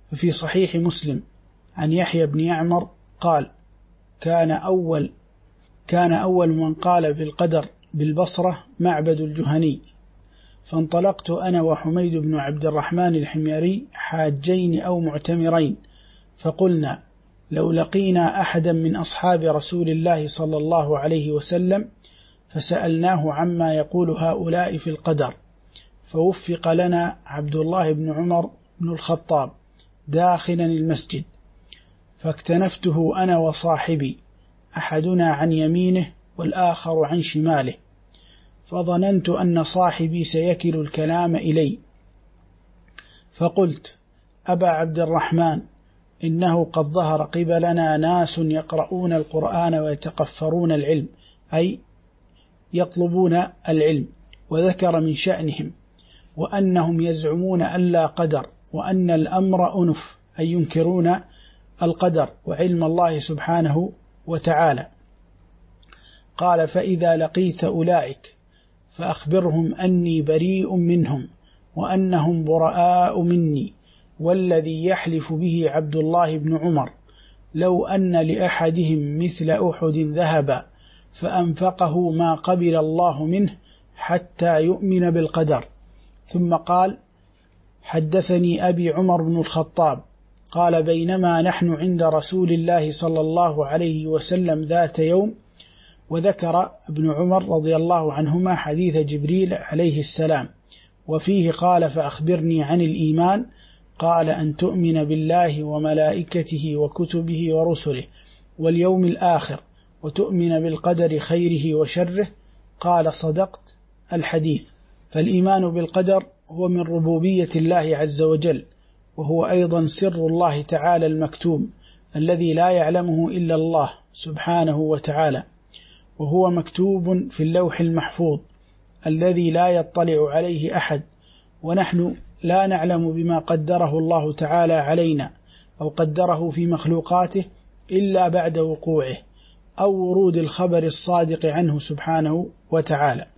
ففي صحيح مسلم عن يحيى بن يعمر قال: كان أول من قال بالقدر بالبصرة معبد الجهني، فانطلقت أنا وحميد بن عبد الرحمن الحميري حاجين أو معتمرين، فقلنا: لو لقينا أحدا من أصحاب رسول الله صلى الله عليه وسلم فسألناه عما يقول هؤلاء في القدر، فوفق لنا عبد الله بن عمر بن الخطاب داخلا المسجد، فاكتنفته أنا وصاحبي، أحدنا عن يمينه والآخر عن شماله، فظننت أن صاحبي سيكل الكلام إلي، فقلت: أبا عبد الرحمن، إنه قد ظهر قبلنا ناس يقرؤون القرآن ويتقفرون العلم، أي يطلبون العلم، وذكر من شأنهم وأنهم يزعمون أن لا قدر، وأن الأمر أنف، أي ينكرون القدر وعلم الله سبحانه وتعالى. قال: فإذا لقيت أولئك فأخبرهم أني بريء منهم وأنهم براء مني، والذي يحلف به عبد الله بن عمر لو أن لأحدهم مثل أحد ذهبا فأنفقه ما قبل الله منه حتى يؤمن بالقدر. ثم قال: حدثني أبي عمر بن الخطاب قال: بينما نحن عند رسول الله صلى الله عليه وسلم ذات يوم، وذكر ابن عمر رضي الله عنهما حديث جبريل عليه السلام، وفيه قال: فأخبرني عن الإيمان، قال: أن تؤمن بالله وملائكته وكتبه ورسله واليوم الآخر، وتؤمن بالقدر خيره وشره. قال: صدقت. الحديث. فالإيمان بالقدر هو من ربوبية الله عز وجل، وهو أيضا سر الله تعالى المكتوم الذي لا يعلمه إلا الله سبحانه وتعالى، وهو مكتوب في اللوح المحفوظ الذي لا يطلع عليه أحد، ونحن لا نعلم بما قدره الله تعالى علينا أو قدره في مخلوقاته إلا بعد وقوعه أو ورود الخبر الصادق عنه سبحانه وتعالى.